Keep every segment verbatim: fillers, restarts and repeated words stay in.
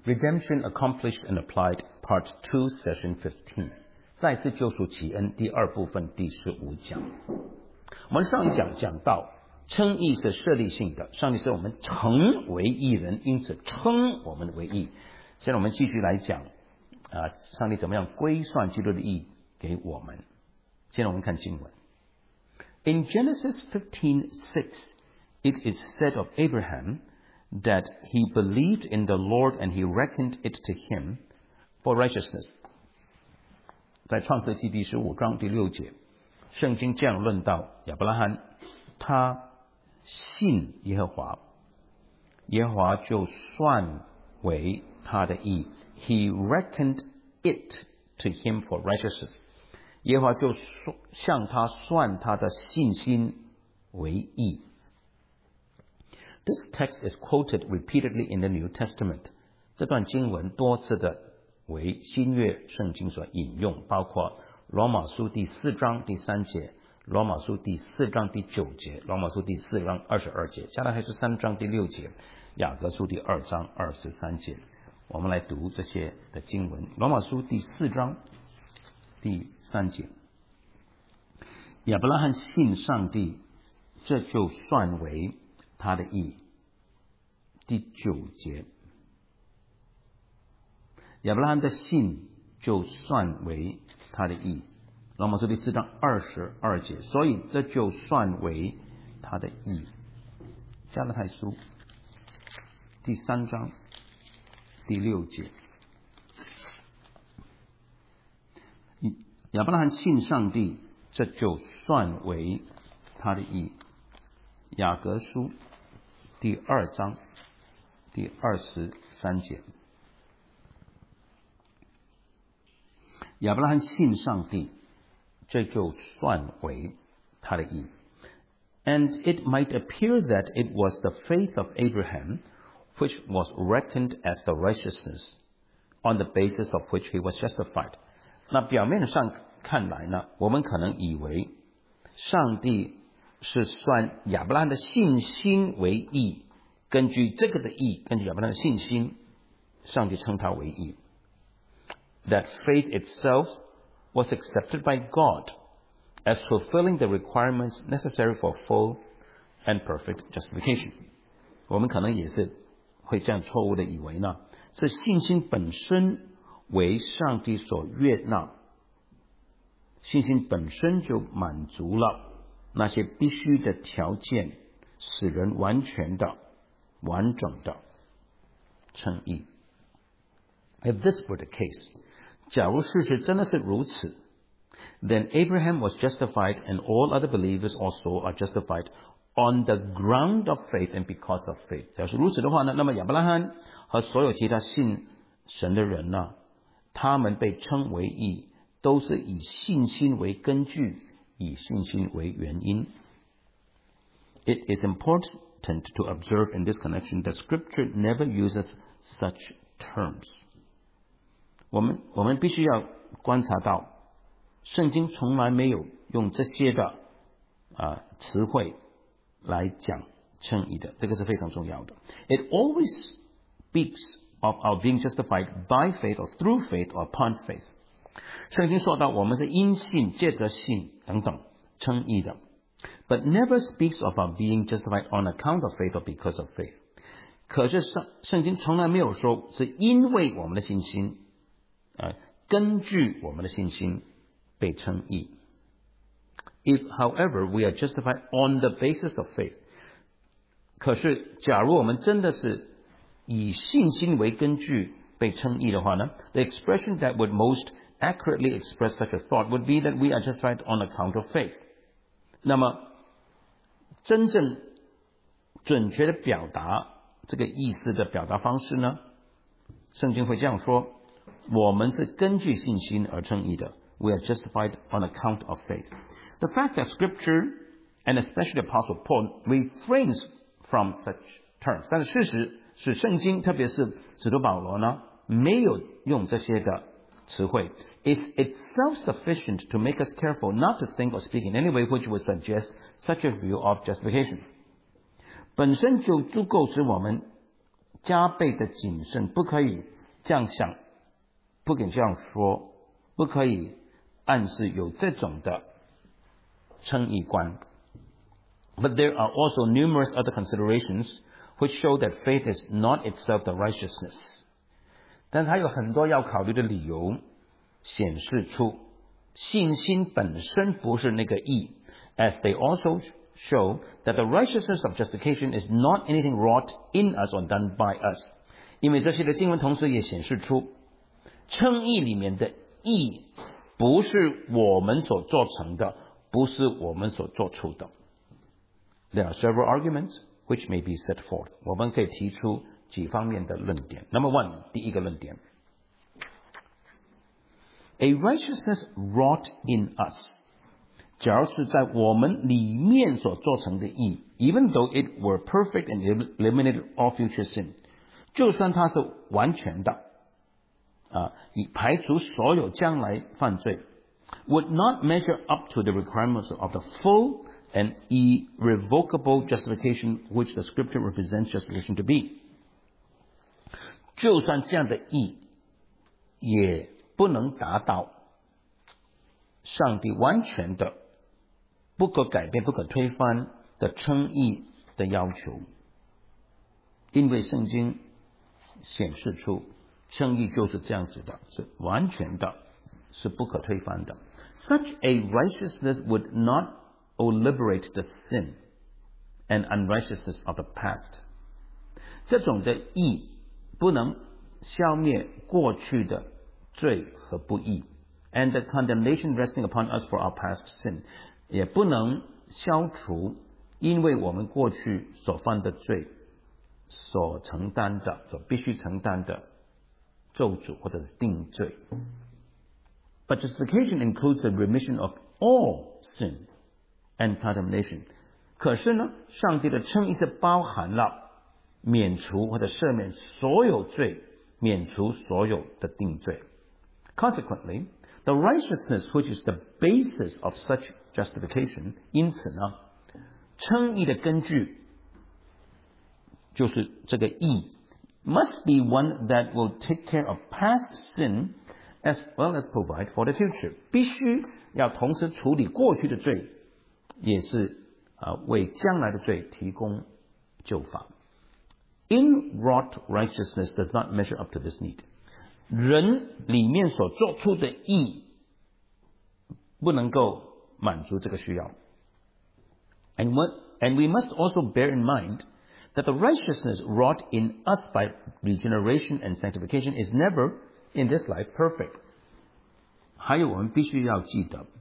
Redemption Accomplished and Applied Part two Session fifteen 再次救赎奇恩第二部分第十五讲。我们上一讲讲到称义是设立性的，上帝使我们成为义人，因此称我们为义。现在我们继续来讲啊，上帝怎么样归算基督的义给我们。现在我们看经文。In Genesis fifteen six, it is said of Abraham that he believed in the Lord and he reckoned it to him for righteousness. 在创世纪第十五章第六节，圣经这样论到亚伯拉罕，他信耶和华，耶和华就算为他的义。He reckoned it to him for righteousness. 耶和华就向他算他的信心为义。This text is quoted repeatedly in the New Testament. 这段经文多次的为新约圣经所引用，包括罗马书第四章第三节，罗马书第四章第九节，罗马书第四章二十二节，加拉太书三章第六节，雅各书第二章二十三节。我们来读这些的经文。罗马书第四章第三节，亚伯拉罕信上帝，这就算为他的义。第九节，亚伯拉罕的信就算为他的义。罗马书第四章二十二节，所以这就算为他的义。加拉太书第三章第六节，亚伯拉罕信上帝，这就算为他的义。雅各书第二章第二十三节，亚伯拉罕信上帝，这就算为他的义。And it might appear that it was the faith of Abraham which was reckoned as the righteousness on the basis of which he was justified. 那表面上看来呢，我们可能以为上帝是算亚伯拉罕的信心为义，根据这个的义，根据亚伯拉罕的信心，上帝称他为义。That faith itself was accepted by God as fulfilling the requirements necessary for full and perfect justification. 我们可能也是会这样错误的以为呢，是信心本身为上帝所悦纳，信心本身就满足了那些必须的条件，使人完全的、完整的称义。If this were the case, 假如事实真的是如此， then Abraham was justified and all other believers also are justified on the ground of faith and because of faith. 假如是如此的话呢，那么亚伯拉罕和所有其他信神的人呢，他们被称为义，都是以信心为根据，以信心为原因。It is important to observe in this connection that Scripture never uses such terms. 我们我们必须要观察到，圣经从来没有用这些的啊词汇来讲称义的，这个是非常重要的。It always speaks of our being justified by faith or through faith or upon faith. 圣经说到我们是因信借着信等等称义的， but never speaks of our being justified on account of faith or because of faith. 可是圣圣经从来没有说是因为我们的信心，呃，根据我们的信心被称义。If, however, we are justified on the basis of faith, 可是假如我们真的是以信心为根据被称义的话呢， the expression that would most accurately express such a thought would be that we are justified on account of faith. 那么真正准确的表达这个意思的表达方式呢，圣经会这样说，我们是根据信心而称义的。We are justified on account of faith. The fact that Scripture, and especially Apostle Paul, refrains from such terms. 但是事实是圣经，特别是使徒保罗呢，没有用这些的词汇。Is itself sufficient to make us careful not to think or speak in any way which would suggest such a view of justification. 本身就足够使我们加倍的谨慎，不可以这样想，不可以这样说，不可以暗示有这种的称义观。But there are also numerous other considerations which show that faith is not itself the righteousness. 但是还有很多要考虑的理由，显示出信心本身不是那个义， as they also show that the righteousness of justification is not anything wrought in us or done by us. 因为这些的经文同时也显示出称义里面的义不是我们所做成的，不是我们所做出的。There are several arguments which may be set forth. 我们可以提出几方面的论点。Number one, 第一个论点。A righteousness wrought in us. 假如是在我们里面所做成的义 even though it were perfect and eliminated all future sin. 就算它是完全的啊，以排除所有将来犯罪 would not measure up to the requirements of the full and irrevocable justification which the scripture represents justification to be. 就算这样的义也不能达到上帝完全的不可改变不可推翻的称义的要求，因为圣经显示出称义就是这样子的，是完全的，是不可推翻的。Such a righteousness would not liberate the sin and unrighteousness of the past. 这种的义不能消灭过去的罪和不义 and the condemnation resting upon us for our past sin. 也不能消除因为我们过去所犯的罪所承担的所必须承担的咒诅或者是定罪。But justification includes the remission of all sin and condemnation. 可是呢，上帝的称义是包含了免除或者赦免所有罪，免除所有的定罪。Consequently, the righteousness which is the basis of such justification, 因此呢，称义的根据就是这个义 must be one that will take care of past sin as well as provide for the future. 必须要同时处理过去的罪，也是呃为将来的罪提供救罚。Inwrought righteousness does not measure up to this need. 人里面所做出的义不能够满足这个需要。And, what, and we must also bear in mind that the righteousness wrought in us by regeneration and sanctification is never in this life perfect. 还有我们必须要记得，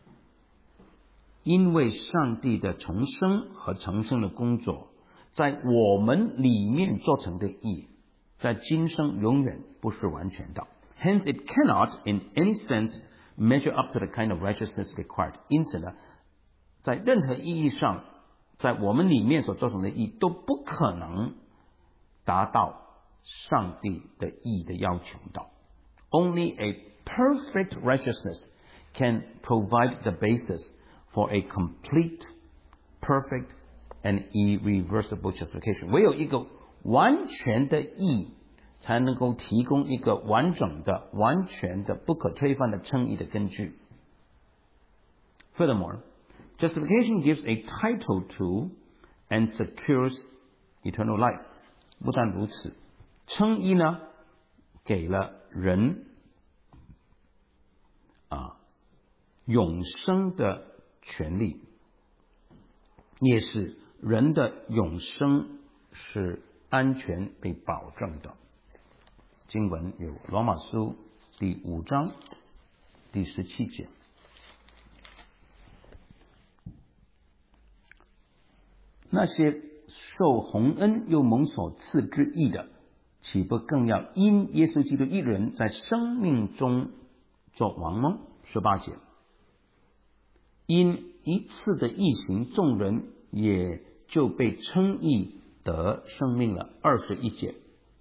因为上帝的重生和重生的工作在我们里面做成的义在今生永远不是完全的。Hence it cannot in any sense measure up to the kind of righteousness required. 因此呢，在任何意义上在我们里面所做成的义都不可能达到上帝的义的要求的。Only a perfect righteousness can provide the basis for a complete, perfect, and irreversible justification. 唯有一个完全的义才能够提供一个完整的、完全的、不可推翻的称义的根据。Furthermore, justification gives a title to and secures eternal life. 不但如此，称义呢，给了人啊永生的权利，也是人的永生是安全被保证的。经文有罗马书第五章第十七节。那些受洪恩又蒙所赐之义的，岂不更要因耶稣基督一人在生命中做王吗？十八节。因一次的义行，众人也就被称义得生命了。二十一节。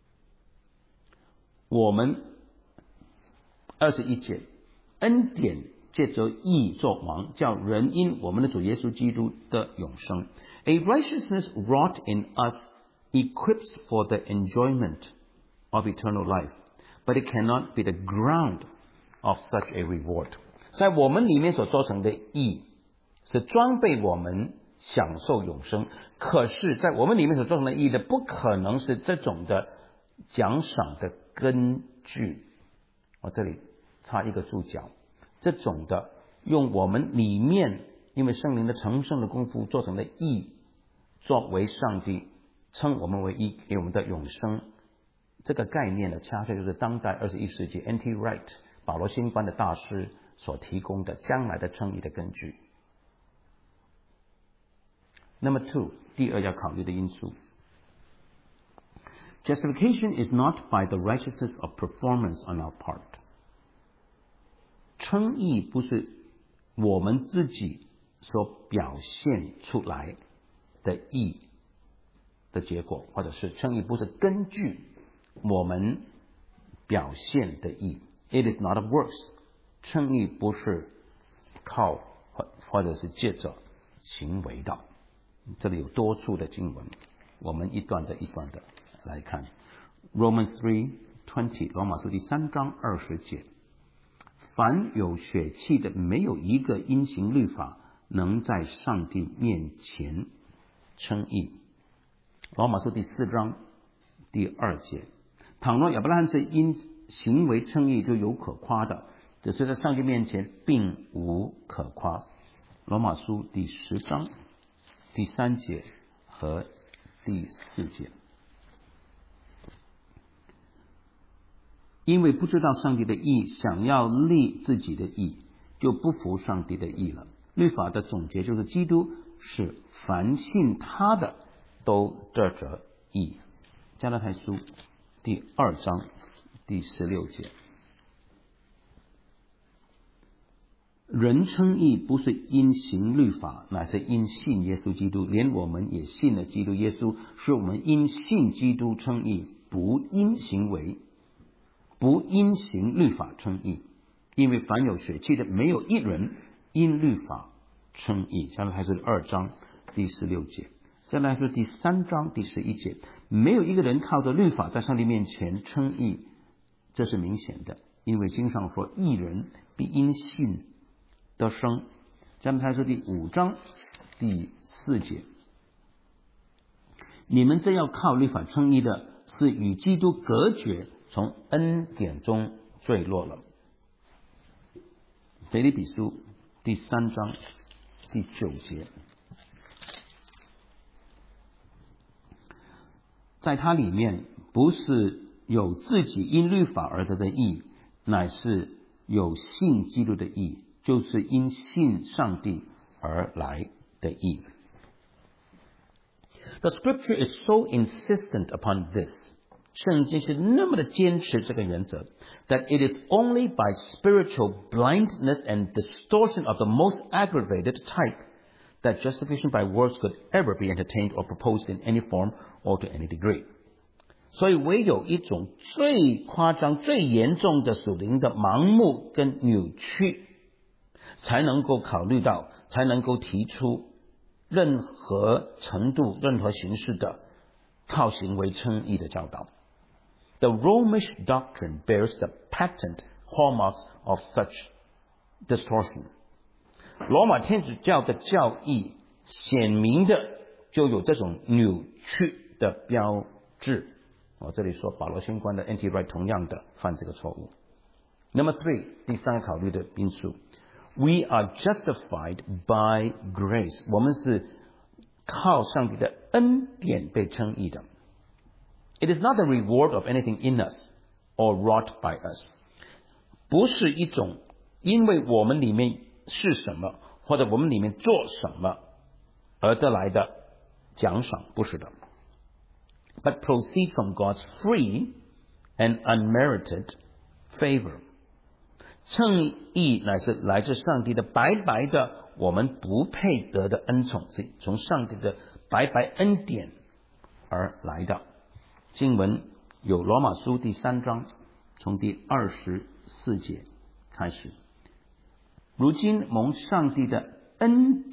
我们二十一节，恩典借着义作王，叫人因我们的主耶稣基督的永生。A righteousness wrought in us equips for the enjoyment of eternal life, but it cannot be the ground of such a reward. 在我们里面所做成的义是装备我们享受永生，可是在我们里面所做成的义的不可能是这种的奖赏的根据。我这里插一个注脚，这种的用我们里面因为圣灵的成圣的功夫做成的义，作为上帝称我们为义给我们的永生，这个概念呢，恰恰就是当代二十一世纪 N T Wright 保罗新观的大师所提供的将来的称义的根据。Number two， 第二要考虑的因素 ，Justification is not by the righteousness of performance on our part。称义不是我们自己所表现出来的义的结果，或者是称义不是根据我们表现的义。It is not of works。称义不是靠或者是借着行为的。这里有多处的经文，我们一段的一段的来看。Romans three twenty， 罗马书第三章二十节，凡有血气的，没有一个因行律法能在上帝面前称义。罗马书第四章第二节，倘若亚伯拉罕是因行为称义，就有可夸的，只是在上帝面前并无可夸。罗马书第十章第三节和第四节，因为不知道上帝的义，想要立自己的义，就不服上帝的义了。律法的总结就是，基督是凡信他的都得着义。加拉太书第二章第十六节，人称义不是因行律法，乃是因信耶稣基督。连我们也信了基督耶稣，是我们因信基督称义，不因行为，不因行律法称义。因为凡有血气的，没有一人因律法称义。加拉太书二章第十六节，加拉太书第三章第十一节，没有一个人靠着律法在上帝面前称义，这是明显的，因为经上说，义人必因信得生。加拉太书第五章第四节，你们这要靠律法称义的，是与基督隔绝，从恩典中坠落了。腓立比书第三章第九节，在它里面不是有自己因律法而得的义，乃是有信基督的义，就是因信上帝而来的义。The scripture is so insistent upon this， 圣经是那么的坚持这个原则 that it is only by spiritual blindness and distortion of the most aggravated type that justification by works could ever be entertained or proposed in any form or to any degree。 所以唯有一种最夸张最严重的属灵的盲目跟扭曲，才能够考虑到，才能够提出任何程度任何形式的靠行为称义的教导。The Romish doctrine bears the patent hallmarks of such distortion。 罗马天主教的教义显明的就有这种扭曲的标志。我这里说保罗新观的 N T Wright 同样的犯这个错误。Number three， 第三个考虑的因素， We are justified by grace， 我们是靠上帝的恩典被称义的。It is not the reward of anything in us or wrought by us， 不是一种因为我们里面是什么或者我们里面做什么而得来的奖赏，不是的。But proceed from God's free and unmerited favor。 称义乃是来自上帝的白白的我们不配得的恩宠，是从上帝的白白恩典而来的。经文有罗马书第三章从第二十四节开始，如今蒙上帝的恩典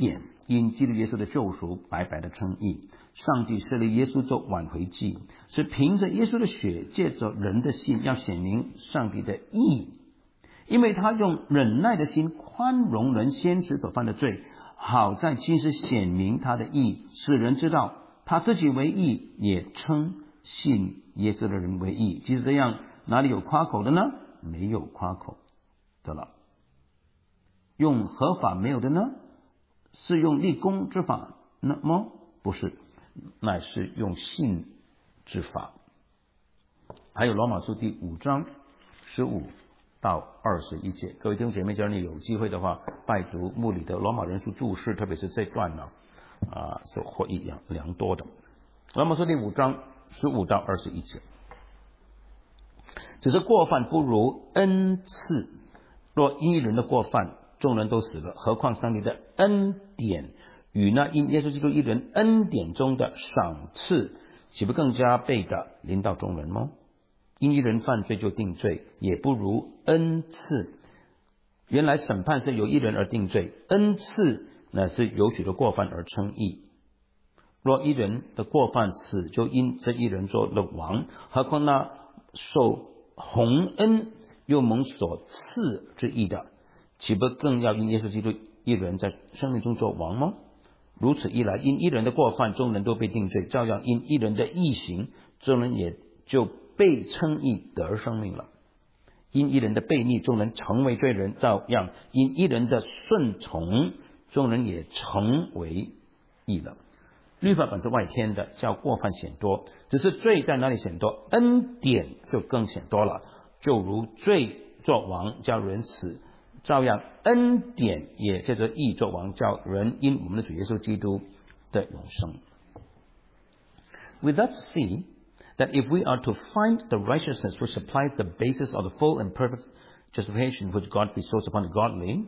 因基督耶稣的救赎白白的称义。上帝设立耶稣做挽回祭，是凭着耶稣的血，借着人的信，要显明上帝的义。因为他用忍耐的心宽容人先知所犯的罪，好在今时显明他的义，使人知道他自己为义，也称信耶稣的人为义。即使这样，哪里有夸口的呢？没有夸口的了。用合法没有的呢？是用立功之法呢吗？不是，乃是用信之法。还有罗马书第五章十五到二十一节，各位弟兄姐妹，假如你有机会的话，拜读牧里的罗马人书注释，特别是这段呢，啊，是获益良良多的。罗马书第五章十五到二十一节，只是过犯不如恩赐，若因一人的过犯，众人都死了，何况上帝的恩典与那因耶稣基督一人恩典中的赏赐，岂不更加倍的临到众人吗？因一人犯罪就定罪，也不如恩赐。原来审判是由一人而定罪，恩赐乃是由许多过犯而称义。若一人的过犯死，就因这一人做了王，何况那受洪恩又蒙所赐之义的，岂不更要因耶稣基督一人在生命中做王吗？如此一来，因一人的过犯，众人都被定罪，照样因一人的义行，众人也就被称义得生命了。因一人的悖逆，众人成为罪人，照样因一人的顺从，众人也成为义了。律法本是外天的，叫过犯显多，只是罪在哪里显多，恩典就更显多了。就如罪作王，叫人死，照样恩典也借着义作王，叫人因我们的主耶稣基督的永生。We thus see that if we are to find the righteousness which supplies the basis of the full and perfect justification which God bestows upon the godly,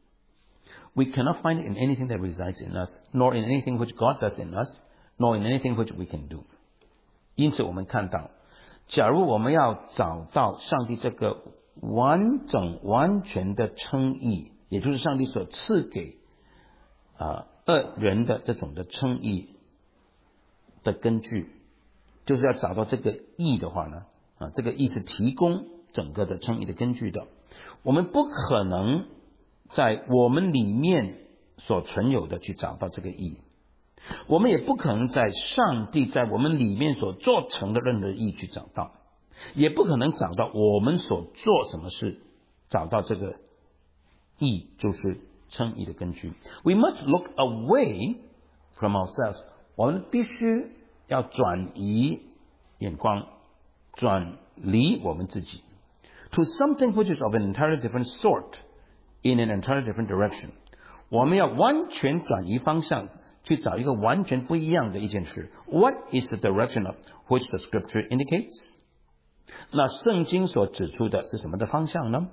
we cannot find it in anything that resides in us, nor in anything which God does in us, nor in anything which we can do. 因此我们看到，假如我们要找到上帝这个完整完全的称义，也就是上帝所赐给啊恶人的这种的称义的根据，就是要找到这个义的话呢，啊，这个义是提供整个的称义的根据的。我们不可能在我们里面所存有的去找到这个义，我们也不可能在上帝在我们里面所做成的任何义去找到，也不可能找到我们所做什么事找到这个义，就是称义的根据。 We must look away from ourselves， 我们必须要转移眼光，转离我们自己 to something which is of an entirely different sort in an entirely different direction。 我们要完全转移方向，去找一个完全不一样的一件事。 What is the direction of which the scripture indicates？ 那圣经所指出的是什么的方向呢？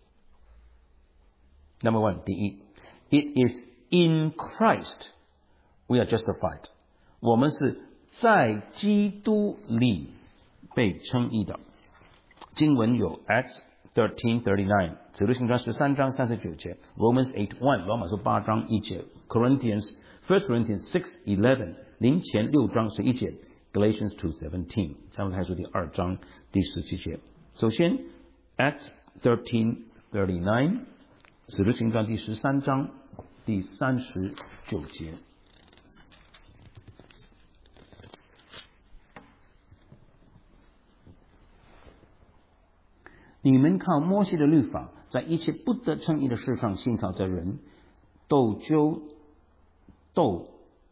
Number one， 第一 It is in Christ we are justified， 我们是在基督里被称义的。经文有 Acts thirteen thirty-nine， 使徒行传十三章三十九节， Romans eight one， 罗马书八章一节， Corinthians First Corinthians six eleven， 林前六章十一节， Galatians two seventeen， 加拉太书第二章第十七节。首先 Acts thirteen thirty-nine， 使徒行传第十三章第三十九节。你们靠摩西的律法，在一切不得称义的事上信靠着人，斗纠斗。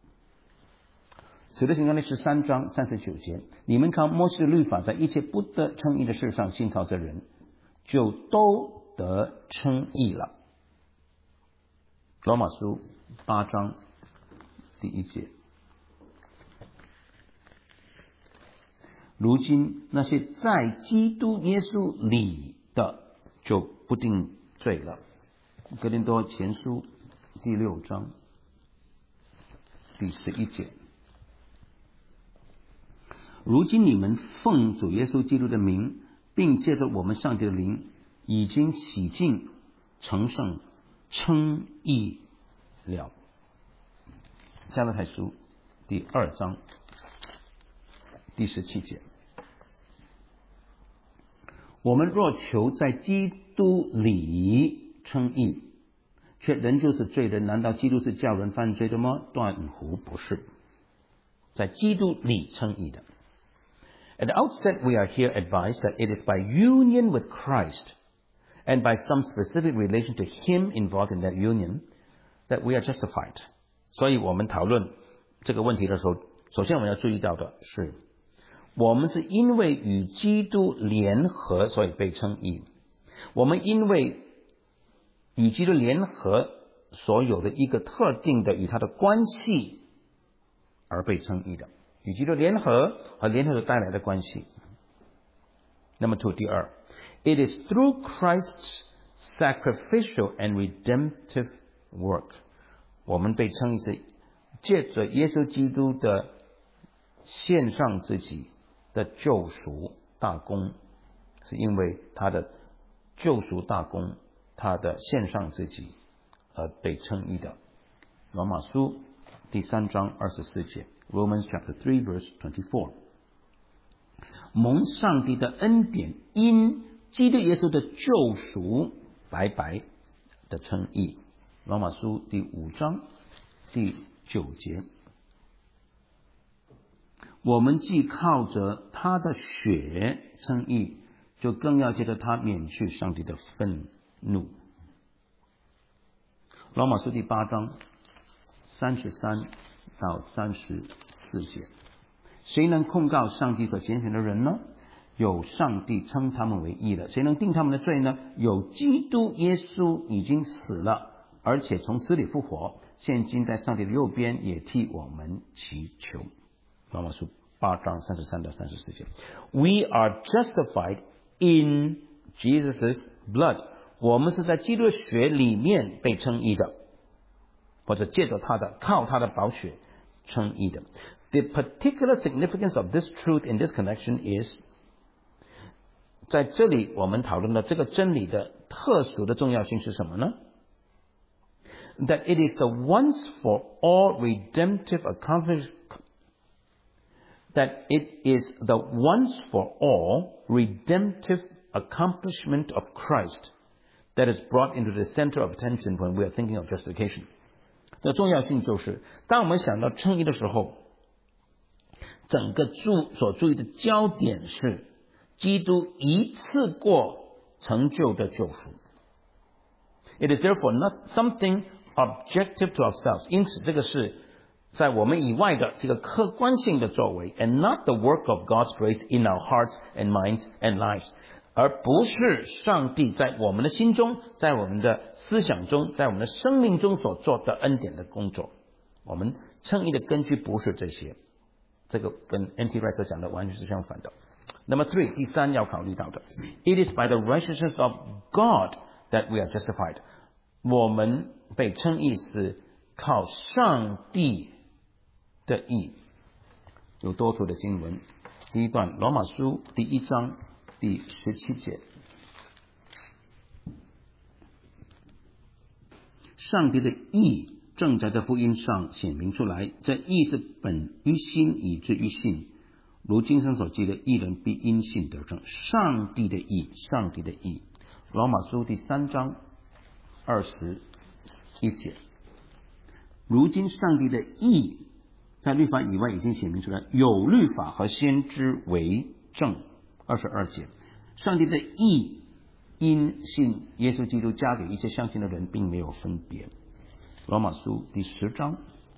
使徒行传第十三章三十九节，你们靠摩西的律法，在一切不得称义的事上信靠着人，就都得称义了。罗马书八章第一节，如今那些在基督耶稣里的，就不定罪了。哥林多前书第六章第十一节，如今你们奉主耶稣基督的名，并借着我们上帝的灵，已经洗净成圣，称义了。 加拉太书第二章第十七节，我们若求在基督里称义，却仍旧是罪人，难道基督是叫人犯罪的吗？断乎不是，在基督里称义的。At the outset, we are here advised that it is by union with Christ and by some specific relation to Him involved in that union that we are justified. 所以我们讨论这个问题的时候，首先我们要注意到的是，我们是因为与基督联合，所以被称义。我们因为与基督联合所有的一个特定的与他的关系而被称义的。与基督联合和联合所带来的关系。那么 two 第二 ，It is through Christ's sacrificial and redemptive work， 我们被称义是借着耶稣基督的献上自己的救赎大功，是因为他的救赎大功，他的献上自己而被称义的。罗马书第三章二十四节。Romans chapter three verse twenty-four， 蒙上帝的恩典，因基督耶稣的救赎白白的称义。罗马书第五章第九节，我们既靠着他的血称义，就更要借着他免去上帝的愤怒。罗马书第八章三十三到三十四节，谁能控告上帝所拣选的人呢？有上帝称他们为义了。谁能定他们的罪呢？有基督耶稣已经死了，而且从死里复活，现今在上帝的右边，也替我们祈求。罗马书八章三十三到三十四节。We are justified in Jesus' blood。我们是在基督的血里面被称义的，或者借着他的，靠他的宝血称义的。The particular significance of this truth in this connection is， 在这里我们讨论的这个真理的特殊的重要性是什么呢？ That it is the once for all redemptive accomplishment that it is the once for all redemptive accomplishment of Christ that is brought into the center of attention when we are thinking of justification。这重要性就是，当我们想到称义的时候，整个注所注意的焦点是基督一次过成就的救赎。It is therefore not something objective to ourselves， 因此这个是在我们以外的这个客观性的作为 ，and not the work of God's grace in our hearts and minds and lives， 而不是上帝在我们的心中，在我们的思想中，在我们的生命中所做的恩典的工作。我们称义的根据不是这些，这个跟 N T Wright 所讲的完全是相反的。那么 three 第三要考虑到的 ，It is by the righteousness of God that we are justified。我们被称义是靠上帝的义。有多处的经文，第一段罗马书第一章第十七节，上帝的义正在这福音上显明出来，这义是本于心，以至于信。如经上所记的，义人必因信得生。上帝的义，上帝的义。罗马书第三章二十一节，如今上帝的义在律法以外已经显明出来，有律法和先知为证。二十二节，上帝的义因信耶稣基督加给一切相信的人，并没有分别。罗马书第十章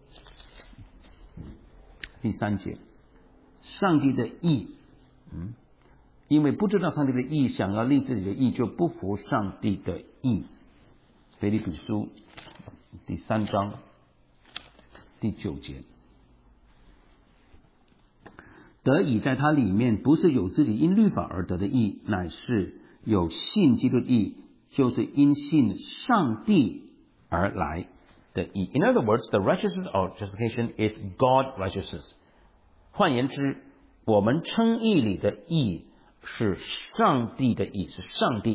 第三节，上帝的义，嗯，因为不知道上帝的义，想要立自己的义，就不服上帝的义。腓立比书第三章第九节，得以在他里面，不是有自己因律法而得的义，乃是有信基督的义，就是因信上帝而来的义。In other words, the righteousness of justification is God righteousness。换言之，我们称义里的义是上帝的义，是上帝义，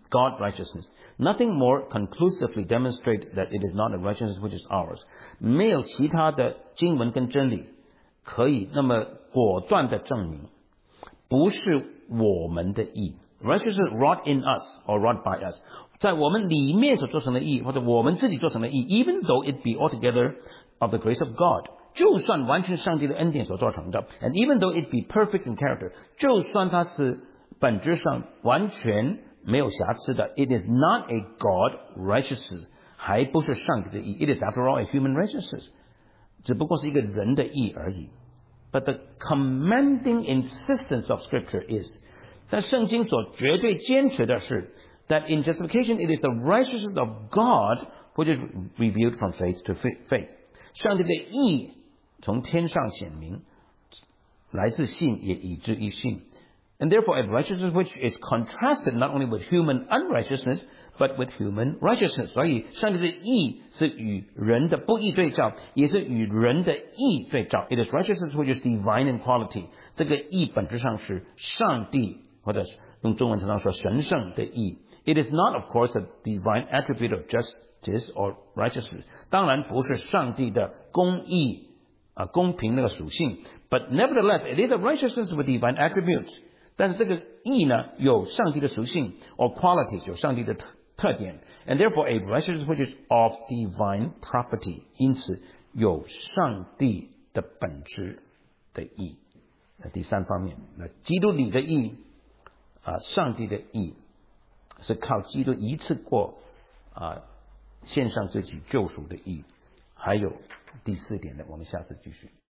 God righteousness. Nothing more conclusively demonstrates that it is not a righteousness which is ours. 没有其他的经文跟真理可以那么果断的证明，不是我们的义。Righteousness wrought in us or wrought by us. 在我们里面所做成的义，或者我们自己做成的义 even though it be altogether of the grace of God. 就算完全上帝的恩典所做成的 and even though it be perfect in character. 就算它是本质上完全没有瑕疵的 it is not a God righteousness. 还不是上帝的义 It is after all a human righteousness. 只不过是一个人的义而已。But the commanding insistence of Scripture is, 但圣经所绝对坚持的是 that in justification it is the righteousness of God which is revealed from faith to faith. 上帝的义从天上显明，来自信也以至于信。And therefore a righteousness which is contrasted not only with human unrighteousness but with human righteousness. 所以上帝的义是与人的不义对照，也是与人的义对照。It is righteousness which is divine in quality. 这个义本质上是上帝，或者用中文常常说神圣的义。It is not, of course, a divine attribute of justice or righteousness. 当然不是上帝的公义啊、呃、公平那个属性。But nevertheless, it is a righteousness with divine attributes. 但是这个义呢，有上帝的属性 or qualities， 有上帝的特特点 and therefore a righteousness which is of divine property. 因此有上帝的本质的义。那第三方面，那基督里的义啊、呃，上帝的义是靠基督一次过啊、呃、献上自己救赎的义。还有第四点呢，我们下次继续。